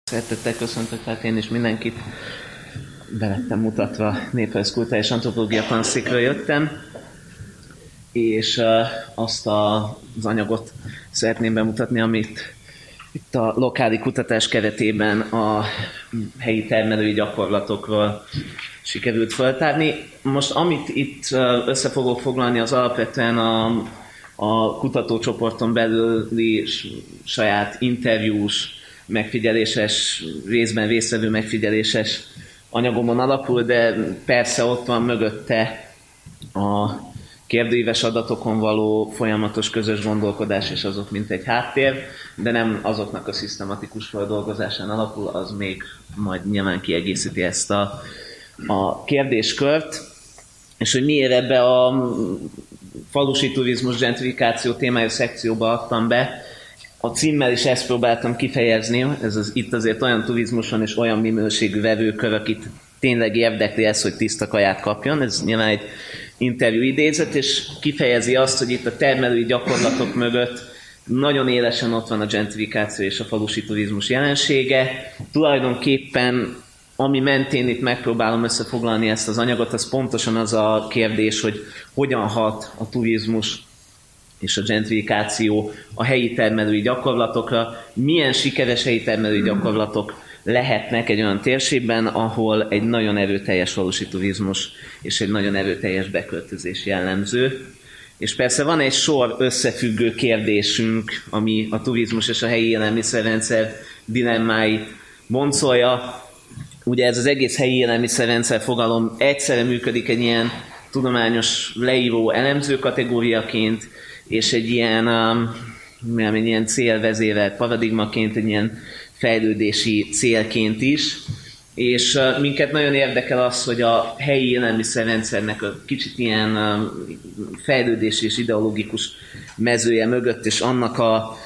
Szeretettel köszöntök, tehát én is mindenkit belettem mutatva néprajz, kulturális antropológia tanszékről jöttem, és azt az anyagot szeretném bemutatni, amit itt a lokális kutatás keretében a helyi termelői gyakorlatokról sikerült feltárni. Most amit itt össze fogok foglalni, az alapvetően a kutatócsoporton belüli saját interjús, megfigyeléses, részben résztvevő megfigyeléses anyagomon alapul, de persze ott van mögötte a kérdőíves adatokon való folyamatos közös gondolkodás, és azok mint egy háttér, de nem azoknak a szisztematikus feldolgozásán alapul, az még majd nyilván kiegészíti ezt a kérdéskört. És hogy miért ebbe a falusi turizmus gentrifikáció témájú szekcióba adtam be, a címmel is ezt próbáltam kifejezni, itt azért olyan turizmus van és olyan minőségű vevőkör, akit tényleg érdekli ez, hogy tiszta kaját kapjon. Ez nyilván egy interjú idézet, és kifejezi azt, hogy itt a termelői gyakorlatok mögött nagyon élesen ott van a gentrifikáció és a falusi turizmus jelensége. Tulajdonképpen, ami mentén itt megpróbálom összefoglalni ezt az anyagot, az pontosan az a kérdés, hogy hogyan hat a turizmus és a gentrifikáció a helyi termelői gyakorlatokra, milyen sikeres helyi termelői gyakorlatok lehetnek egy olyan térségben, ahol egy nagyon erőteljes falusi turizmus és egy nagyon erőteljes beköltözés jellemző. És persze van egy sor összefüggő kérdésünk, ami a turizmus és a helyi élelmiszerrendszer dilemmáit boncolja. Ugye ez az egész helyi élelmiszerrendszer fogalom egyszerre működik egy ilyen tudományos leíró elemző kategóriaként, és egy ilyen célvezérelt paradigmaként, egy ilyen fejlődési célként is. És minket nagyon érdekel az, hogy a helyi élelmiszerrendszernek a kicsit ilyen fejlődési és ideológikus mezője mögött, és annak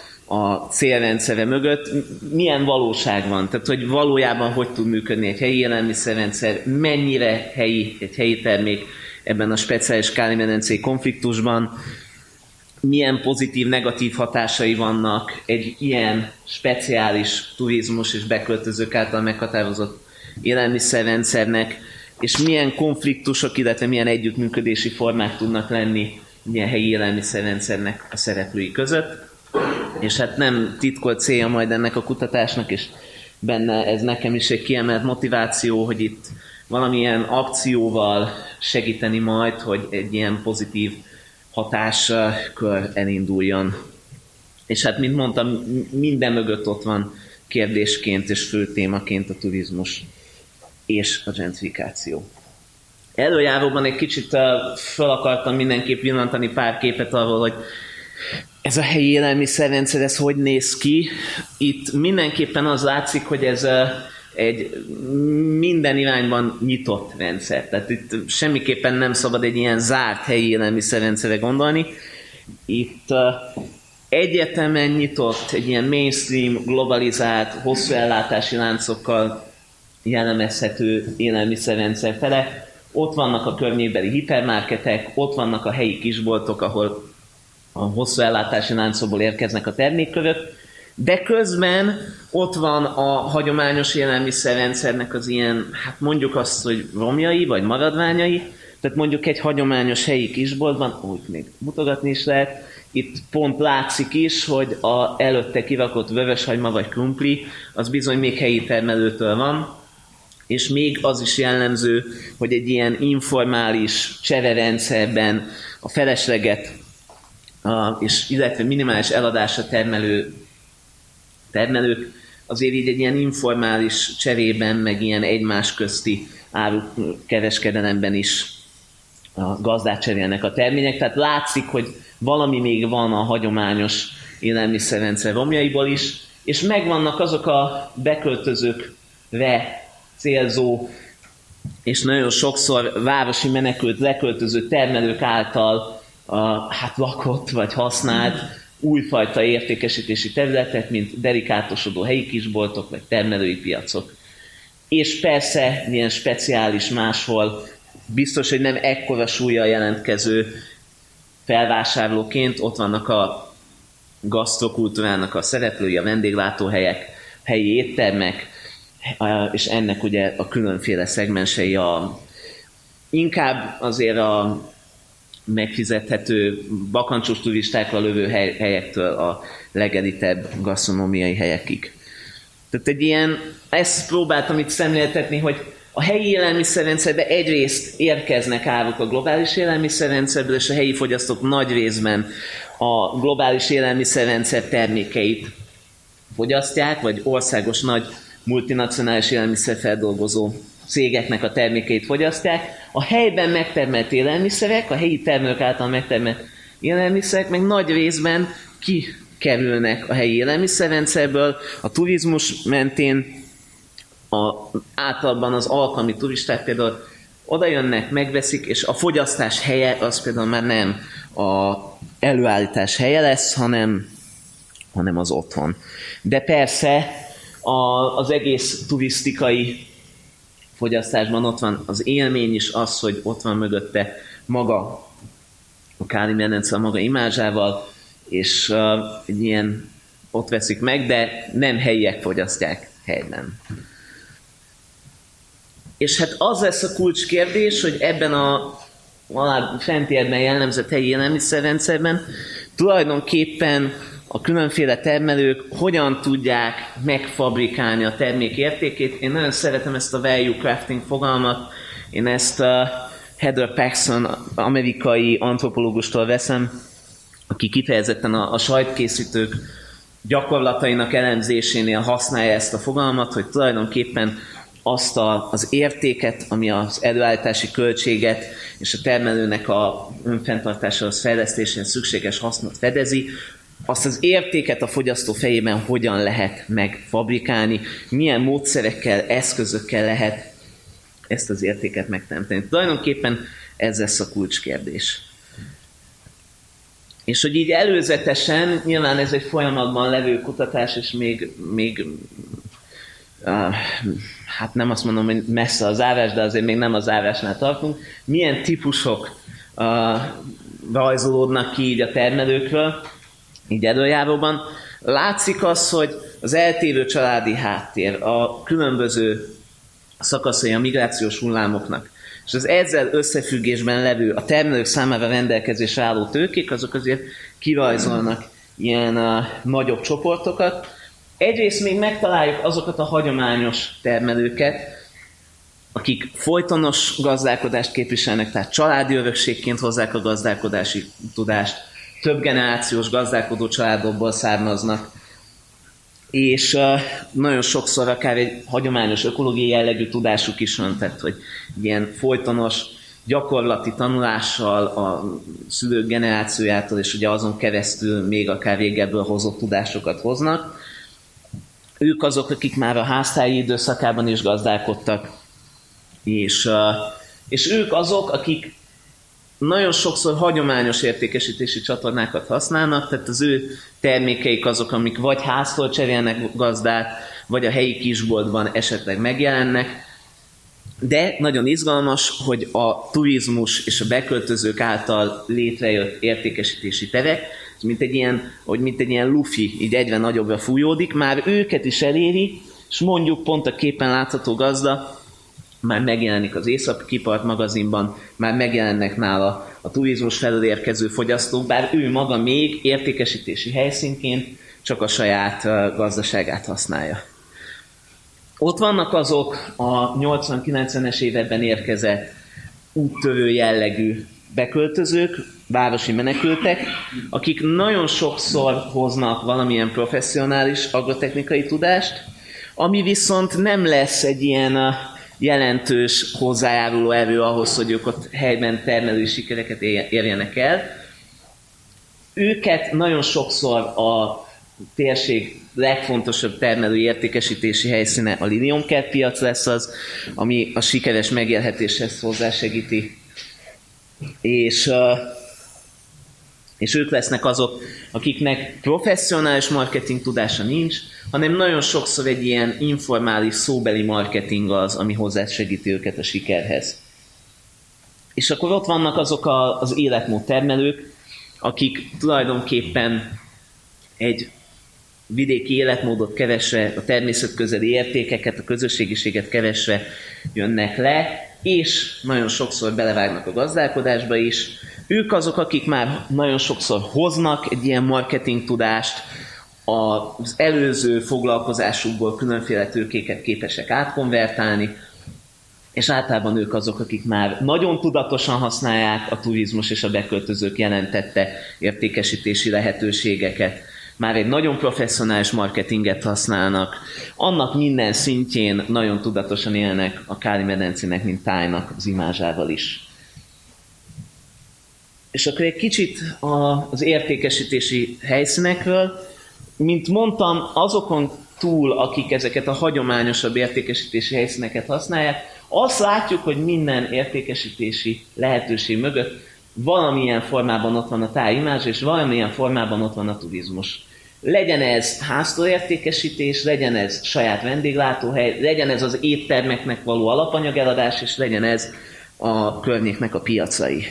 a célrendszere mögött milyen valóság van. Tehát, hogy valójában hogy tud működni egy helyi élelmiszerrendszer, mennyire helyi egy helyi termék ebben a speciális Káli-medencei konfliktusban, milyen pozitív, negatív hatásai vannak egy ilyen speciális turizmus és beköltözők által meghatározott élelmiszerrendszernek, és milyen konfliktusok, illetve milyen együttműködési formák tudnak lenni ilyen helyi élelmiszerrendszernek a szereplői között. És hát nem titkolt célja majd ennek a kutatásnak, és benne ez nekem is egy kiemelt motiváció, hogy itt valamilyen akcióval segíteni majd, hogy egy ilyen pozitív hatáskör elinduljon. És hát, mint mondtam, minden mögött ott van kérdésként és fő témaként a turizmus és a gentrifikáció. Előjáróban egy kicsit fel akartam mindenképp villantani pár képet arról, hogy ez a helyi élelmiszerrendszer, ez hogy néz ki. Itt mindenképpen az látszik, hogy ez egy minden irányban nyitott rendszer. Tehát itt semmiképpen nem szabad egy ilyen zárt helyi élelmiszerrendszerre gondolni. Itt egyértelműen nyitott, egy ilyen mainstream, globalizált, hosszú ellátási láncokkal jellemezhető élelmiszerrendszer fele. Ott vannak a környékbeli hipermarketek, ott vannak a helyi kisboltok, ahol a hosszú ellátási láncokból érkeznek a termékkörök, de közben ott van a hagyományos élelmiszerrendszernek az ilyen, hát mondjuk azt, hogy romjai, vagy maradványai, tehát mondjuk egy hagyományos helyi kisboltban, úgy még mutogatni is lehet, itt pont látszik is, hogy a előtte kirakott vöröshagyma vagy krumpli, az bizony még helyi termelőtől van, és még az is jellemző, hogy egy ilyen informális csererendszerben a felesleget és illetve minimális eladásra termelők azért így egy ilyen informális cserében, meg ilyen egymás közti árukereskedelemben is a gazdát cserélnek a termények. Tehát látszik, hogy valami még van a hagyományos élelmiszerrendszer romjaiból is, és megvannak azok a beköltözőkre célzó, és nagyon sokszor városi menekült, leköltöző termelők által lakott vagy használt újfajta értékesítési területek, mint derikátosodó helyi kisboltok vagy termelői piacok. És persze ilyen speciális máshol, biztos, hogy nem ekkora súllyal jelentkező felvásárlóként ott vannak a gasztrokultúrának a szereplői, a vendéglátóhelyek, helyi éttermek, és ennek ugye a különféle szegmensei inkább azért a megfizethető bakancsos turistákra lövő helyektől a legelitebb gasztronómiai helyekig. Tehát ezt próbáltam itt szemléltetni, hogy a helyi élelmiszerrendszerbe egyrészt érkeznek áruk a globális élelmiszerrendszerből, és a helyi fogyasztók nagy részben a globális élelmiszerrendszer termékeit fogyasztják, vagy országos nagy multinacionális élelmiszerfeldolgozó cégeknek a termékeit fogyasztják. A helyben megtermelt élelmiszerek, a helyi termelők által megtermelt élelmiszerek meg nagy részben kikerülnek a helyi élelmiszerrendszerből, a turizmus mentén, általában az alkalmi turisták például oda jönnek, megveszik, és a fogyasztás helye az például már nem az előállítás helye lesz, hanem az otthon. De persze az egész turisztikai fogyasztásban ott van az élmény is, az, hogy ott van mögötte maga a Káli-medence a maga imázsával, és egy ilyen ott veszik meg, de nem helyiek fogyasztják helyben. És hát az lesz a kulcskérdés, hogy ebben a fentiekben jellemzett helyi élelmiszerrendszerben tulajdonképpen a különféle termelők hogyan tudják megfabrikálni a termék értékét. Én nagyon szeretem ezt a value crafting fogalmat, én ezt Heather Paxson, amerikai antropológustól veszem, aki kifejezetten a sajtkészítők gyakorlatainak elemzésénél használja ezt a fogalmat, hogy tulajdonképpen azt az értéket, ami az előállítási költséget és a termelőnek a önfenntartásához, fejlesztéséhez szükséges hasznot fedezi, azt az értéket a fogyasztó fejében hogyan lehet megfabrikálni, milyen módszerekkel, eszközökkel lehet ezt az értéket megteremteni. Tulajdonképpen ez lesz a kulcskérdés. És hogy így előzetesen, nyilván ez egy folyamatban levő kutatás, és még hát nem azt mondom, hogy messze a zárás, de azért még nem a zárásnál tartunk. Milyen típusok rajzolódnak ki így a termelőkről, így előjáróban. Látszik az, hogy az eltérő családi háttér, a különböző szakaszai a migrációs hullámoknak, és az ezzel összefüggésben levő, a termelők számára rendelkezésre álló tőkék, azok azért kirajzolnak ilyen nagyobb csoportokat. Egyrészt még megtaláljuk azokat a hagyományos termelőket, akik folytonos gazdálkodást képviselnek, tehát családi örökségként hozzák a gazdálkodási tudást, több generációs gazdálkodó családokból származnak, és nagyon sokszor akár egy hagyományos ökológiai jellegű tudásuk is van, tehát hogy ilyen folytonos gyakorlati tanulással a szülők generációjától, és ugye azon keresztül még akár régebből hozott tudásokat hoznak. Ők azok, akik már a háztáji időszakában is gazdálkodtak, és ők azok, akik nagyon sokszor hagyományos értékesítési csatornákat használnak, tehát az ő termékeik azok, amik vagy háztól cserélnek gazdát, vagy a helyi kisboltban esetleg megjelennek, de nagyon izgalmas, hogy a turizmus és a beköltözők által létrejött értékesítési terek, mint egy ilyen lufi, így egyre nagyobbra fújódik, már őket is eléri, és mondjuk pont a képen látható gazda már megjelenik az Északi Part magazinban, már megjelennek nála a turizmus felől érkező fogyasztók, bár ő maga még értékesítési helyszínként csak a saját gazdaságát használja. Ott vannak azok a 80-90-es években érkezett úttörő jellegű beköltözők, városi menekültek, akik nagyon sokszor hoznak valamilyen professzionális agrotechnikai tudást, ami viszont nem lesz egy ilyen jelentős hozzájáruló erő ahhoz, hogy ők ott helyben termelői sikereket érjenek el. Őket nagyon sokszor a térség legfontosabb termelői értékesítési helyszíne a Liliomkert piac lesz az, ami a sikeres megélhetéshez hozzásegíti. És ők lesznek azok, akiknek professzionális marketing tudása nincs, hanem nagyon sokszor egy ilyen informális szóbeli marketing az, ami hozzásegíti őket a sikerhez. És akkor ott vannak azok az életmód termelők, akik tulajdonképpen egy vidéki életmódot keresve, a természetközeli értékeket, a közösségiséget keresve jönnek le, és nagyon sokszor belevágnak a gazdálkodásba is. Ők azok, akik már nagyon sokszor hoznak egy ilyen marketing tudást, az előző foglalkozásukból különféle tőkéket képesek átkonvertálni, és általában ők azok, akik már nagyon tudatosan használják a turizmus és a beköltözők jelentette értékesítési lehetőségeket. Már egy nagyon professzionális marketinget használnak, annak minden szintjén nagyon tudatosan élnek a Káli-medencének, mint tájnak az imázsával is. És akkor egy kicsit az értékesítési helyszínekről. Mint mondtam, azokon túl, akik ezeket a hagyományosabb értékesítési helyszíneket használják, azt látjuk, hogy minden értékesítési lehetőség mögött valamilyen formában ott van a tájimázs, és valamilyen formában ott van a turizmus. Legyen ez háztól értékesítés, legyen ez saját vendéglátóhely, legyen ez az éttermeknek való alapanyageladás, és legyen ez a környéknek a piacai.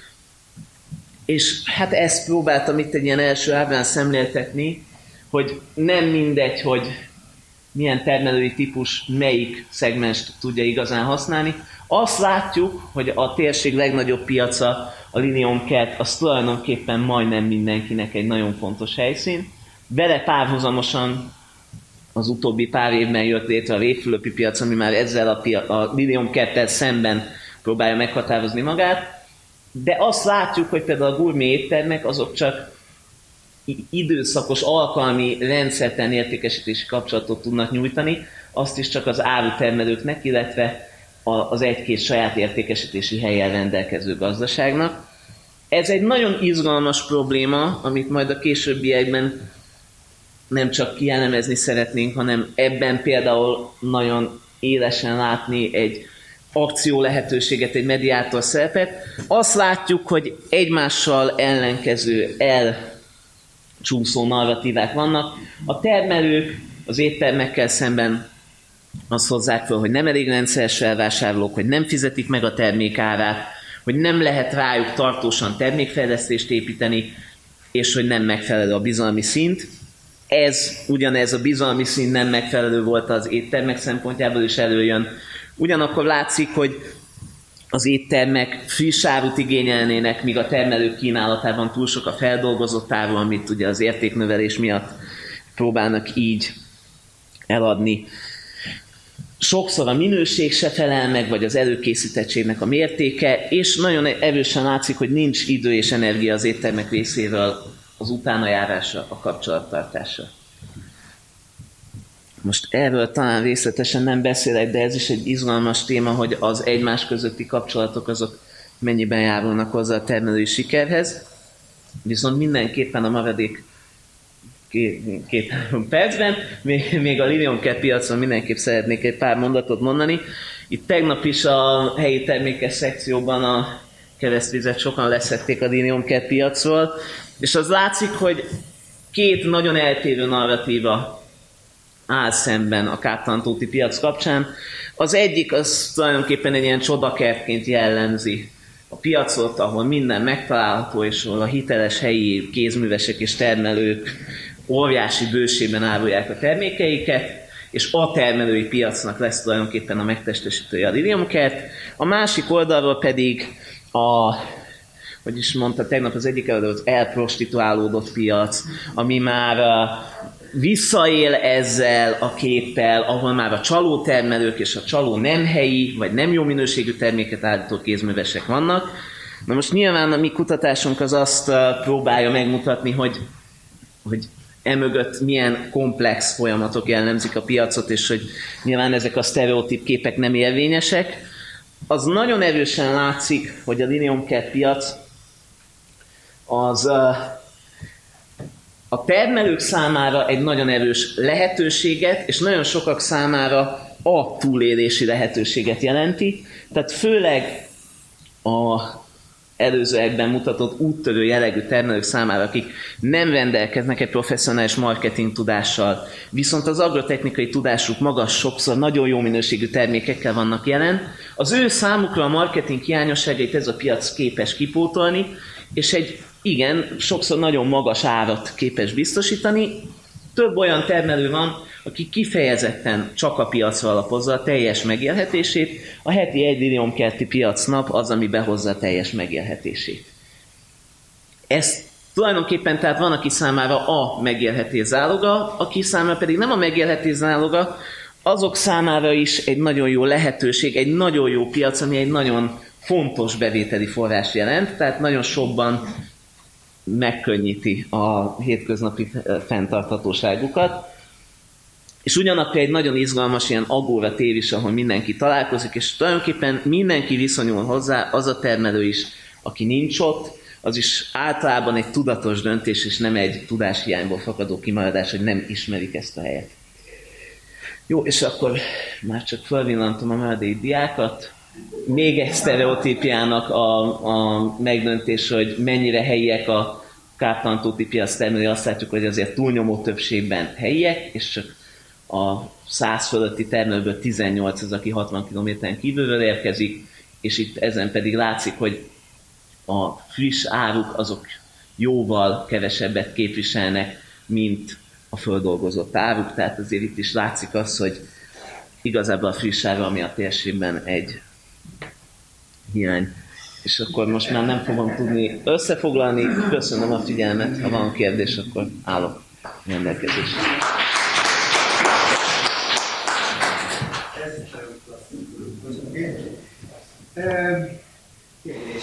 És hát ezt próbáltam itt egy ilyen első ábrán szemléltetni, hogy nem mindegy, hogy milyen termelői típus melyik szegmenst tudja igazán használni. Azt látjuk, hogy a térség legnagyobb piaca, a Liliomkert, az tulajdonképpen majdnem mindenkinek egy nagyon fontos helyszín. Vele párhuzamosan az utóbbi pár évben jött létre a Révfülöpi piac, ami már ezzel a Liliomkerttel szemben próbálja meghatározni magát. De azt látjuk, hogy például a gurmé éttermek azok csak időszakos alkalmi rendszertelen értékesítési kapcsolatot tudnak nyújtani, azt is csak az árutermelőknek, illetve az egy-két saját értékesítési helyen rendelkező gazdaságnak. Ez egy nagyon izgalmas probléma, amit majd a későbbiekben nem csak kielemezni szeretnénk, hanem ebben például nagyon élesen látni egy akció lehetőséget, egy mediátor szerepet. Azt látjuk, hogy egymással ellenkező csúszó narratívák vannak. A termelők az éttermekkel szemben azt hozzák fel, hogy nem elég rendszeres felvásárlók, hogy nem fizetik meg a termék árát, hogy nem lehet rájuk tartósan termékfejlesztést építeni, és hogy nem megfelelő a bizalmi szint. Ugyanez a bizalmi szint nem megfelelő volt az éttermek szempontjából is előjön. Ugyanakkor látszik, hogy az éttermek friss árut igényelnének, míg a termelők kínálatában túl sok a feldolgozott áru, amit ugye az értéknövelés miatt próbálnak így eladni. Sokszor a minőség se felel meg, vagy az előkészítettségnek a mértéke, és nagyon erősen látszik, hogy nincs idő és energia az éttermek részéről az utánajárásra, a kapcsolattartásra. Most erről talán részletesen nem beszélek, de ez is egy izgalmas téma, hogy az egymás közötti kapcsolatok azok mennyiben járulnak hozzá a termelői sikerhez. Viszont mindenképpen a maradék két-három percben, még a Liliomkert piacon mindenképp szeretnék egy pár mondatot mondani. Itt tegnap is a helyi termékes szekcióban a keresztvizet sokan leszették a Liliomkert piacról, és az látszik, hogy két nagyon eltérő narratíva áll szemben a Káptalan-tóti piac kapcsán. Az egyik az tulajdonképpen egy ilyen csodakertként jellemzi a piacot, ahol minden megtalálható, és ahol a hiteles helyi kézművesek és termelők óriási bőségben árulják a termékeiket, és a termelői piacnak lesz tulajdonképpen a megtestesítője a Liliomkert. A másik oldalról pedig hogy is mondta tegnap az egyik előadó, az elprostituálódott piac, ami már visszaél ezzel a képpel, ahol már a csalótermelők és a csaló nem helyi, vagy nem jó minőségű terméket állító kézművesek vannak. Na most nyilván a mi kutatásunk az azt próbálja megmutatni, hogy emögött milyen komplex folyamatok jellemzik a piacot, és hogy nyilván ezek a sztereotíp képek nem érvényesek. Az nagyon erősen látszik, hogy a Liliomkert piac az a termelők számára egy nagyon erős lehetőséget, és nagyon sokak számára a túlélési lehetőséget jelenti. Tehát főleg a előzőekben mutatott úttörő jellegű termelők számára, akik nem rendelkeznek egy professzionális marketing tudással, viszont az agrotechnikai tudásuk magas, sokszor nagyon jó minőségű termékekkel vannak jelen, az ő számukra a marketing hiányosságait ez a piac képes kipótolni, és sokszor nagyon magas árat képes biztosítani, több olyan termelő van, aki kifejezetten csak a piacra alapozza a teljes megélhetését, a heti 1 diómkerti piacnap az, ami behozza a teljes megélhetését. Ez tulajdonképpen tehát van, aki számára a megélhetés záloga, aki számára pedig nem a megélhetés záloga, azok számára is egy nagyon jó lehetőség, egy nagyon jó piac, ami egy nagyon fontos bevételi forrás jelent, tehát nagyon sokban megkönnyíti a hétköznapi fenntarthatóságukat. És ugyanakkor egy nagyon izgalmas ilyen agóra tér is, ahol mindenki találkozik, és tulajdonképpen mindenki viszonyul hozzá, az a termelő is, aki nincs ott, az is általában egy tudatos döntés, és nem egy tudáshiányból fakadó kimaradás, hogy nem ismerik ezt a helyet. Jó, és akkor már csak felvillantom a maradék diákat. Még egy sztereotípiának a megdöntés, hogy mennyire helyiek a kártlantóti piac termelői, azt látjuk, hogy azért túlnyomó többségben helyiek, és csak a 100 fölötti termelőből 18 az, aki 60 km-en kívülről érkezik, és itt ezen pedig látszik, hogy a friss áruk azok jóval kevesebbet képviselnek, mint a földolgozott áruk, tehát azért itt is látszik az, hogy igazából a friss áru, ami a térségben egy hiány. És akkor most már nem fogom tudni összefoglalni. Köszönöm a figyelmet, ha van kérdés, akkor állok rendelkezésre. Kérdés.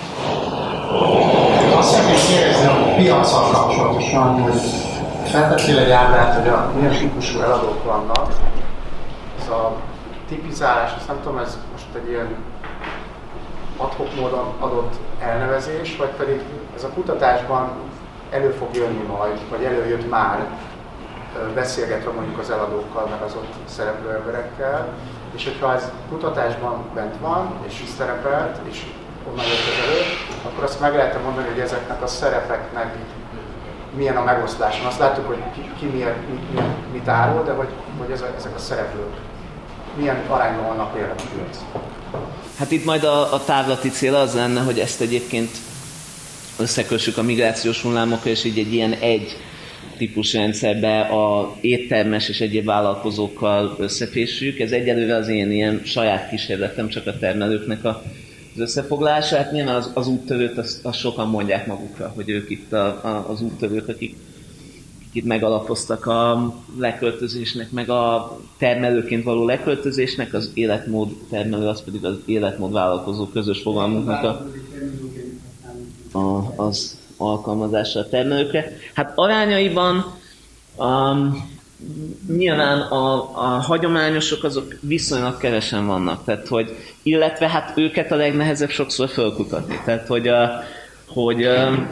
Azt szeretném kérdezni a piacsal kapcsolatosan, hogy feltettél egy ábrát, hogy milyen típusú eladók vannak. Ez a tipizálás, azt nem tudom, ez most egy ilyen ad-hoc módon adott elnevezés, vagy pedig ez a kutatásban elő fog jönni majd, vagy előjött már, beszélgetve mondjuk az eladókkal, meg az ott szereplő emberekkel, és hogyha ez kutatásban bent van, és szerepelt, és onnan jött az elő, akkor azt meg lehet mondani, hogy ezeknek a szerepeknek milyen a megoszlása. Azt láttuk, hogy ki mit árul, de hogy ezek a szereplők milyen arányban vannak jelen a piac. Hát itt majd a távlati cél az lenne, hogy ezt egyébként összekössük a migrációs hullámokkal, és így egy ilyen egy típus rendszerbe a éttermes és egyéb vállalkozókkal összefésüljük. Ez egyelőre az én ilyen saját kísérletem, csak a termelőknek az összefoglalása. Hát nyilván az úttörőt azt sokan mondják magukra, hogy ők itt az úttörők, akik itt megalapoztak a leköltözésnek, meg a termelőként való leköltözésnek, az életmód termelő, az pedig az életmód vállalkozó közös fogalmunknak az alkalmazása a termelőkre. Hát arányaiban nyilván a hagyományosok azok viszonylag kevesen vannak, tehát hogy, illetve hát őket a legnehezebb sokszor fölkutatni, tehát hogy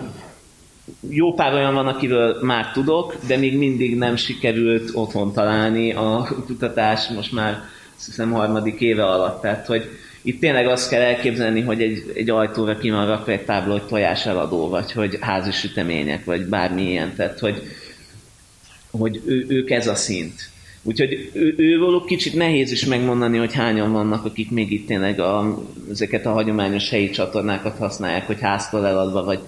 jó pár olyan van, akiről már tudok, de még mindig nem sikerült otthon találni a kutatás most már azt hiszem 3. éve alatt. Tehát, hogy itt tényleg azt kell elképzelni, hogy egy ajtóra ki van rakva egy tábla, hogy tojás eladó, vagy hogy házi sütemények, vagy bármi ilyen. Tehát, hogy ők ez a szint. Úgyhogy őróluk kicsit nehéz is megmondani, hogy hányan vannak, akik még itt tényleg ezeket a hagyományos helyi csatornákat használják, hogy háztól eladva, vagy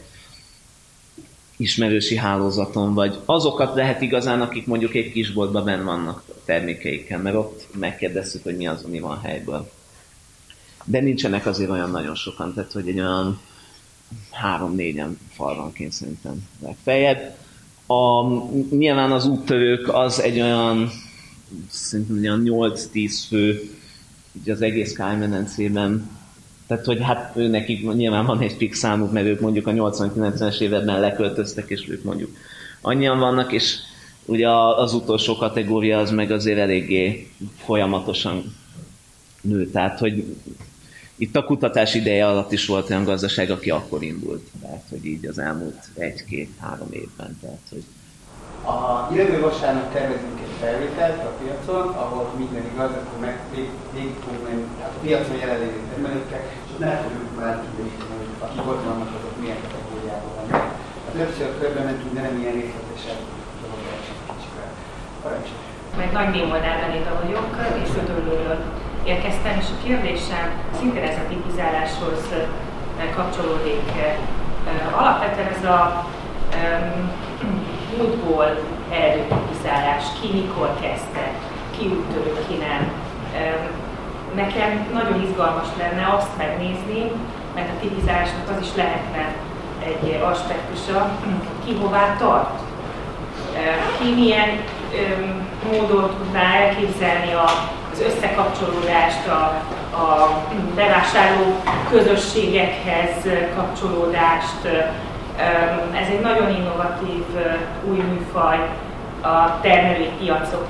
ismerősi hálózaton, vagy azokat lehet igazán, akik mondjuk egy kisboltban benn vannak a termékeikkel, mert ott megkérdezzük, hogy mi az, ami van helyből. De nincsenek azért olyan nagyon sokan, tehát hogy egy olyan 3-4-en falvanként szerintem legfeljebb. Nyilván az úttörők az egy olyan, szerintem olyan 8-10 fő ugye az egész Kármedencében. Tehát, hogy hát nekik nyilván van egy fix számuk, mert ők mondjuk a 80-90-es években leköltöztek, és ők mondjuk annyian vannak, és ugye az utolsó kategória az meg azért eléggé folyamatosan nő. Tehát, hogy itt a kutatás ideje alatt is volt olyan gazdaság, aki akkor indult. Tehát, hogy így az elmúlt 1-2-3 évben. Tehát, hogy A jövő vasárnap tervezünk egy felvételt a piacon, ahol minden igaz, akkor végig fogunk menni a piacon jelenlévő termelőkkel, és ott nem fogjuk már tudni, hogy akik ott vannak, azok milyen kategóriában vannak. A többször körben mentünk, de nem ilyen részletesen dolog sem kicsivel. Parancsolj! Meg Nagy Némolnár Aníta vagyok, és Ödöllőről érkeztem, és a kérdésem szintén ez a tipizáláshoz kapcsolódik. Alapvetően ez a múltból eredő tipizálás, ki mikor kezdte, ki úttörő, ki nem. Nekem nagyon izgalmas lenne azt megnézni, mert a tipizálásnak az is lehetne egy aspektusa, ki hová tart. Ki milyen módon tudná elképzelni az összekapcsolódást, a bevásárló közösségekhez kapcsolódást. Ez egy nagyon innovatív új műfaj, a termelői piacok,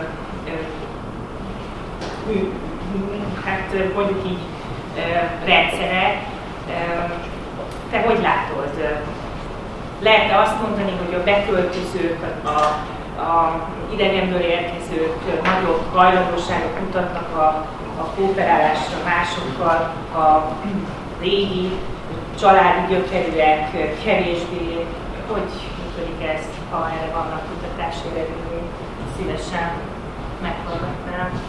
hát mondjuk így rendszere. Te hogy látod? Lehet-e azt mondani, hogy a beköltözők, a idegenből érkezők nagyobb hajlandóságot mutatnak a kooperálásra másokkal, a régi családi gyökerűek kevésbé? Hogy működik ez, ha erre vannak kutatási eredmények? Szívesen meghallgatnám.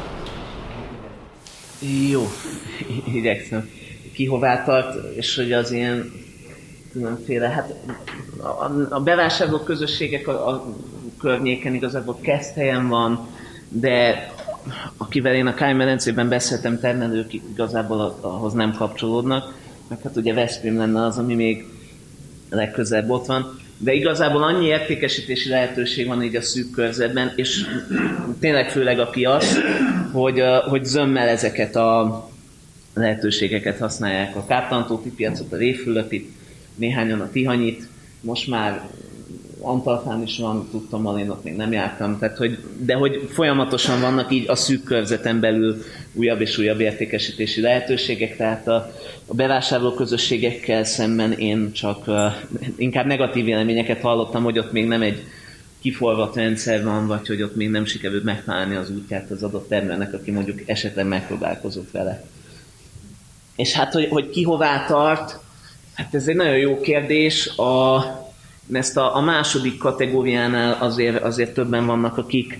Jó, igyekszem. Ki hová tart, és hogy az ilyen különféle, hát a bevásárló közösségek a környéken igazából Keszthelyen van, de akivel én a Kály-medencében beszéltem, termelők igazából ahhoz nem kapcsolódnak, meg hát ugye Veszprém lenne az, ami még legközelebb ott van, de igazából annyi értékesítési lehetőség van így a szűk körzetben, és tényleg főleg a piac, hogy zömmel ezeket a lehetőségeket használják. A Káptalan-tóti piacot, a Révfülöpit, néhányan a Tihanyit, most már Antalfán is van, tudtam, én ott még nem jártam, tehát, de hogy folyamatosan vannak így a szűk körzeten belül újabb és újabb értékesítési lehetőségek, tehát a bevásárló közösségekkel szemben én csak inkább negatív véleményeket hallottam, hogy ott még nem egy kiforrott rendszer van, vagy hogy ott még nem sikerült megtalálni az útját az adott termelőnek, aki mondjuk esetleg megpróbálkozott vele. És hát, hogy ki hová tart, hát ez egy nagyon jó kérdés. Ezt a második kategóriánál azért többen vannak,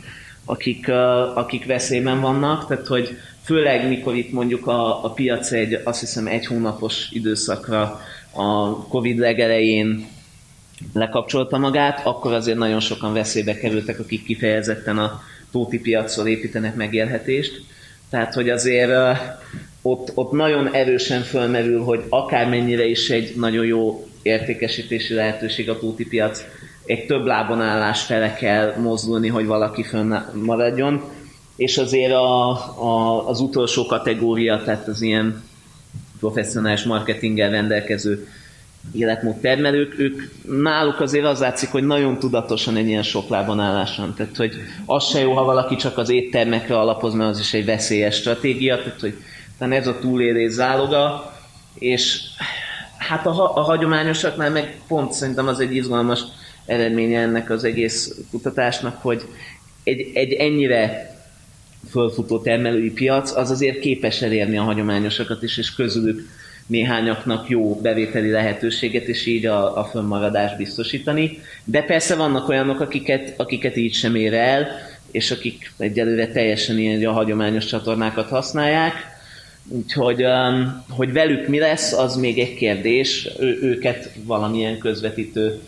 akik veszélyben vannak, tehát hogy főleg mikor itt mondjuk a piac azt hiszem 1 hónapos időszakra a Covid legelején lekapcsolta magát, akkor azért nagyon sokan veszélybe kerültek, akik kifejezetten a tóti piacról építenek megélhetést. Tehát, hogy azért ott nagyon erősen fölmerül, hogy akármennyire is egy nagyon jó értékesítési lehetőség a tóti piac, egy több lábon állás fele kell mozdulni, hogy valaki fönn maradjon. És azért az utolsó kategória, tehát az ilyen professzionális marketinggel rendelkező életmód termelők, ők náluk azért az látszik, hogy nagyon tudatosan egy ilyen sok lábon állás van. Tehát, hogy az se jó, ha valaki csak az éttermekre alapoz, mert az is egy veszélyes stratégia, tehát, hogy ez a túlélés záloga, és hát a hagyományosaknál meg pont szerintem az egy izgalmas eredménye ennek az egész kutatásnak, hogy egy ennyire fölfutó termelői piac az azért képes elérni a hagyományosakat is, és közülük néhányaknak jó bevételi lehetőséget, és így a fönnmaradást biztosítani. De persze vannak olyanok, akiket így sem ér el, és akik egyelőre teljesen ilyen a hagyományos csatornákat használják. Úgyhogy hogy velük mi lesz, az még egy kérdés. Őket valamilyen közvetítő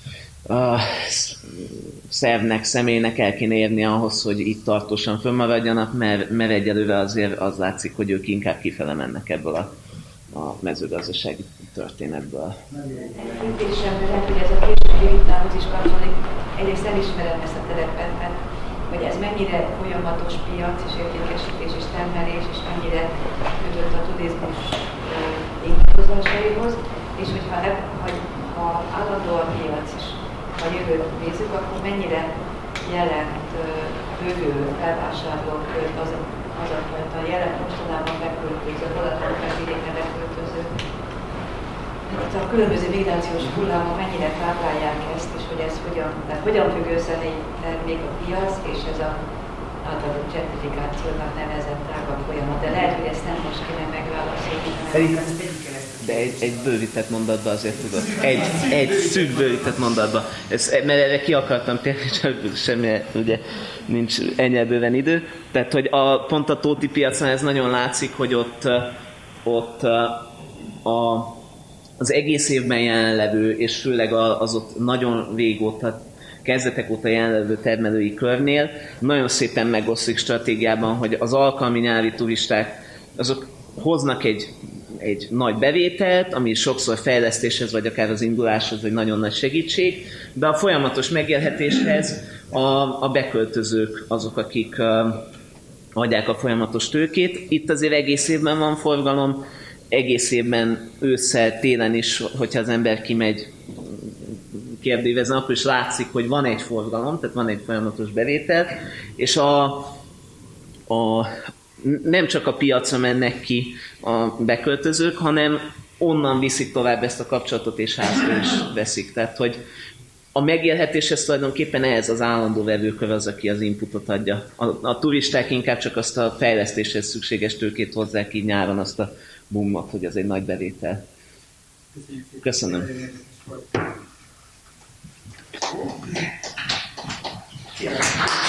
szervnek, személynek el kéne érni ahhoz, hogy itt tartósan fönnmaradjanak, mert egyelőre azért az látszik, hogy ők inkább kifele mennek ebből a mezőgazdasági történetből. Kérdésem, lehet, hogy ez a későbbi vitához is kapcsolódik. Egyrészt elismerem ezt a terepet, mert hogy ez mennyire folyamatos piac és értékesítés és termelés, és mennyire kötött a turizmus ingadozásaihoz, és hogyha állandó a piac is a jövőt nézzük, akkor mennyire jelent bővő felvásárlók az a fajta jelen mostanában beköltöző, Balaton felvidéken beköltöző. A különböző migrációs hullámok mennyire táplálják ezt, és hogy ez hogyan függ össze még a piac, és ez a általában gentrifikációnak nevezett tágabb folyamat. De lehet, hogy ezt nem most kéne megválaszolni. De egy bővített mondatban azért tudod. Egy szűk bővített mondatban. Mert erre ki akartam térni, csak semmi, ugye nincs ennyire bőven idő. Tehát, hogy pont a tóti piacon ez nagyon látszik, hogy ott az egész évben jelenlevő, és főleg az ott nagyon régóta kezdetek óta jelenlevő termelői körnél nagyon szépen megoszlik stratégiában, hogy az alkalmi nyári turisták azok hoznak egy nagy bevételt, ami sokszor fejlesztéshez, vagy akár az induláshoz egy nagyon nagy segítség, de a folyamatos megélhetéshez a beköltözők azok, akik adják a folyamatos tőkét. Itt azért egész évben van forgalom, egész évben ősszel, télen is, hogyha az ember kimegy kérdévezni, akkor is látszik, hogy van egy forgalom, tehát van egy folyamatos bevétel, és nem csak a piacra mennek ki a beköltözők, hanem onnan viszik tovább ezt a kapcsolatot, és házra is veszik. Tehát, hogy a megélhetéshez tulajdonképpen ez az állandó vevőkör az, aki az inputot adja. A turisták inkább csak azt a fejlesztéshez szükséges tőkét hozzák, így nyáron azt a boomot, hogy az egy nagy bevétel. Köszönöm. Yeah.